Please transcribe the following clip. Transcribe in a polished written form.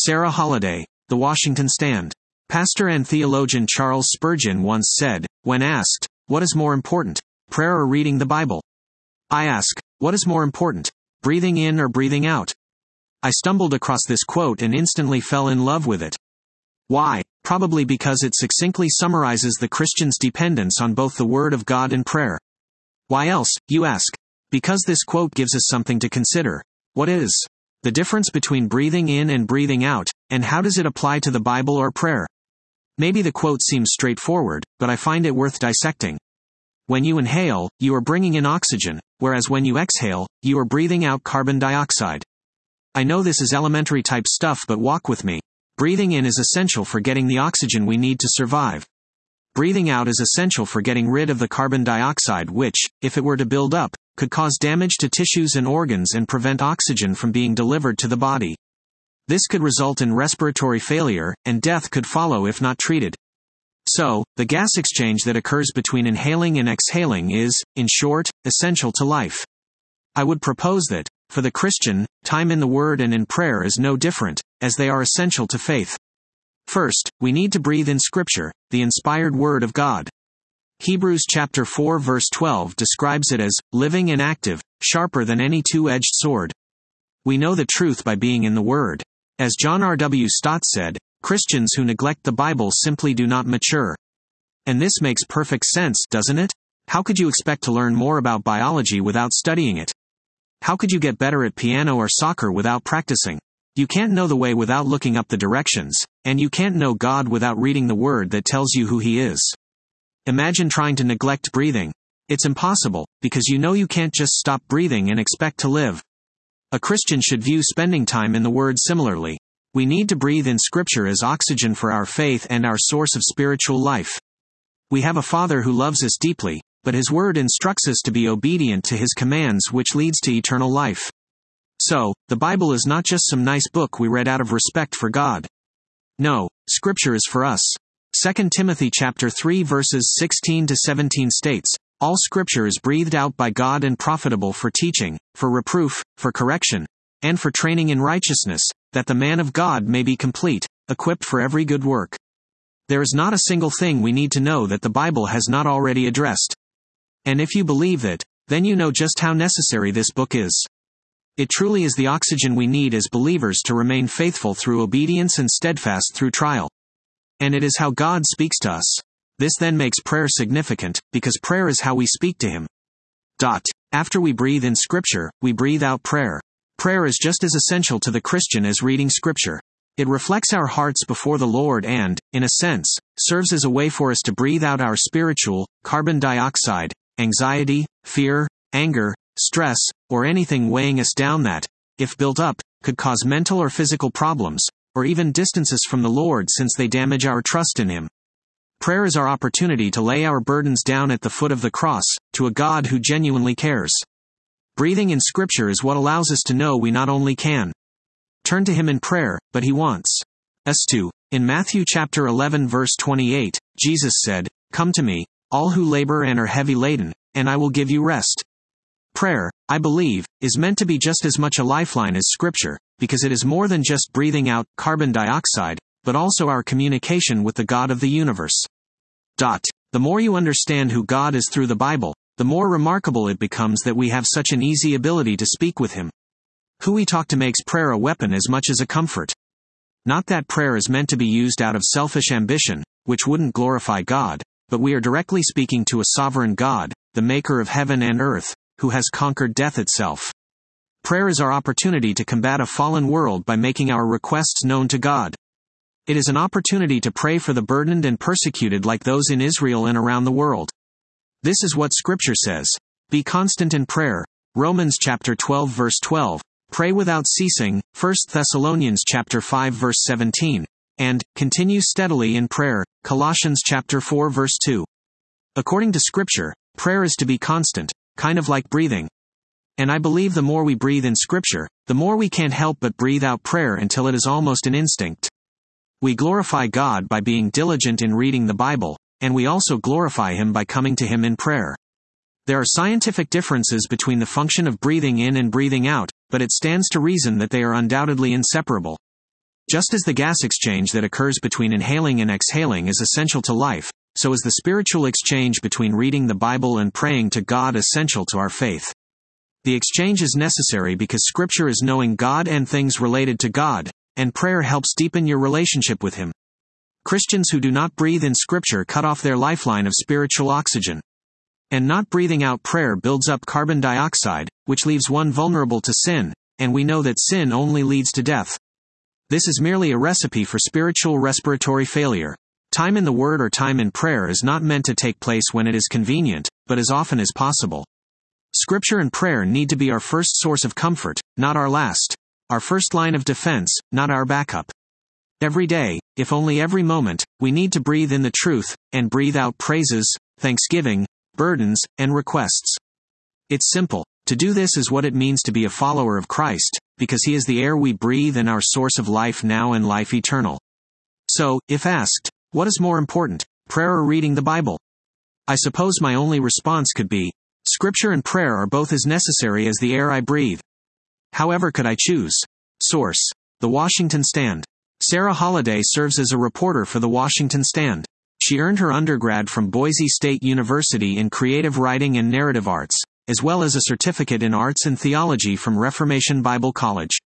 Sarah Holliday, The Washington Stand. Pastor and theologian Charles Spurgeon once said, when asked, "What is more important, prayer or reading the Bible?" I ask, what is more important, breathing in or breathing out? I stumbled across this quote and instantly fell in love with it. Why? Probably because it succinctly summarizes the Christian's dependence on both the Word of God and prayer. Why else, you ask? Because this quote gives us something to consider. What is the difference between breathing in and breathing out, and how does it apply to the Bible or prayer? Maybe the quote seems straightforward, but I find it worth dissecting. When you inhale, you are bringing in oxygen, whereas when you exhale, you are breathing out carbon dioxide. I know this is elementary type stuff, but walk with me. Breathing in is essential for getting the oxygen we need to survive. Breathing out is essential for getting rid of the carbon dioxide which, if it were to build up, could cause damage to tissues and organs and prevent oxygen from being delivered to the body. This could result in respiratory failure, and death could follow if not treated. So, the gas exchange that occurs between inhaling and exhaling is, in short, essential to life. I would propose that, for the Christian, time in the Word and in prayer is no different, as they are essential to faith. First, we need to breathe in Scripture, the inspired Word of God. Hebrews chapter 4 verse 12 describes it as, living and active, sharper than any two-edged sword. We know the truth by being in the Word. As John R. W. Stott said, Christians who neglect the Bible simply do not mature. And this makes perfect sense, doesn't it? How could you expect to learn more about biology without studying it? How could you get better at piano or soccer without practicing? You can't know the way without looking up the directions, and you can't know God without reading the Word that tells you who He is. Imagine trying to neglect breathing. It's impossible, because you know you can't just stop breathing and expect to live. A Christian should view spending time in the Word similarly. We need to breathe in Scripture as oxygen for our faith and our source of spiritual life. We have a Father who loves us deeply, but His Word instructs us to be obedient to His commands, which leads to eternal life. So, the Bible is not just some nice book we read out of respect for God. No, Scripture is for us. 2 Timothy chapter 3 verses 16 to 17 states, "All Scripture is breathed out by God and profitable for teaching, for reproof, for correction, and for training in righteousness, that the man of God may be complete, equipped for every good work." There is not a single thing we need to know that the Bible has not already addressed. And if you believe that, then you know just how necessary this book is. It truly is the oxygen we need as believers to remain faithful through obedience and steadfast through trial. And it is how God speaks to us. This then makes prayer significant, because prayer is how we speak to Him. After we breathe in Scripture, we breathe out prayer. Prayer is just as essential to the Christian as reading Scripture. It reflects our hearts before the Lord and, in a sense, serves as a way for us to breathe out our spiritual, carbon dioxide, anxiety, fear, anger, stress, or anything weighing us down that, if built up, could cause mental or physical problems, or even distance us from the Lord since they damage our trust in Him. Prayer is our opportunity to lay our burdens down at the foot of the cross, to a God who genuinely cares. Breathing in Scripture is what allows us to know we not only can turn to Him in prayer, but He wants us to. In Matthew chapter 11 verse 28, Jesus said, "Come to me, all who labor and are heavy laden, and I will give you rest." Prayer, I believe, is meant to be just as much a lifeline as Scripture, because it is more than just breathing out carbon dioxide, but also our communication with the God of the universe. The more you understand who God is through the Bible, the more remarkable it becomes that we have such an easy ability to speak with Him. Who we talk to makes prayer a weapon as much as a comfort. Not that prayer is meant to be used out of selfish ambition, which wouldn't glorify God, but we are directly speaking to a sovereign God, the maker of heaven and earth, who has conquered death itself. Prayer is our opportunity to combat a fallen world by making our requests known to God. It is an opportunity to pray for the burdened and persecuted like those in Israel and around the world. This is what Scripture says. Be constant in prayer. Romans chapter 12 verse 12. Pray without ceasing. 1 Thessalonians chapter 5 verse 17. And, continue steadily in prayer. Colossians chapter 4 verse 2. According to Scripture, prayer is to be constant, kind of like breathing. And I believe the more we breathe in Scripture, the more we can't help but breathe out prayer until it is almost an instinct. We glorify God by being diligent in reading the Bible, and we also glorify Him by coming to Him in prayer. There are scientific differences between the function of breathing in and breathing out, but it stands to reason that they are undoubtedly inseparable. Just as the gas exchange that occurs between inhaling and exhaling is essential to life, so is the spiritual exchange between reading the Bible and praying to God essential to our faith. The exchange is necessary because Scripture is knowing God and things related to God, and prayer helps deepen your relationship with Him. Christians who do not breathe in Scripture cut off their lifeline of spiritual oxygen. And not breathing out prayer builds up carbon dioxide, which leaves one vulnerable to sin, and we know that sin only leads to death. This is merely a recipe for spiritual respiratory failure. Time in the Word or time in prayer is not meant to take place when it is convenient, but as often as possible. Scripture and prayer need to be our first source of comfort, not our last. Our first line of defense, not our backup. Every day, if only every moment, we need to breathe in the truth, and breathe out praises, thanksgiving, burdens, and requests. It's simple. To do this is what it means to be a follower of Christ, because He is the air we breathe and our source of life now and life eternal. So, if asked, what is more important, prayer or reading the Bible? I suppose my only response could be, Scripture and prayer are both as necessary as the air I breathe. However could I choose? Source: The Washington Stand. Sarah Holliday serves as a reporter for The Washington Stand. She earned her undergrad from Boise State University in creative writing and narrative arts, as well as a certificate in arts and theology from Reformation Bible College.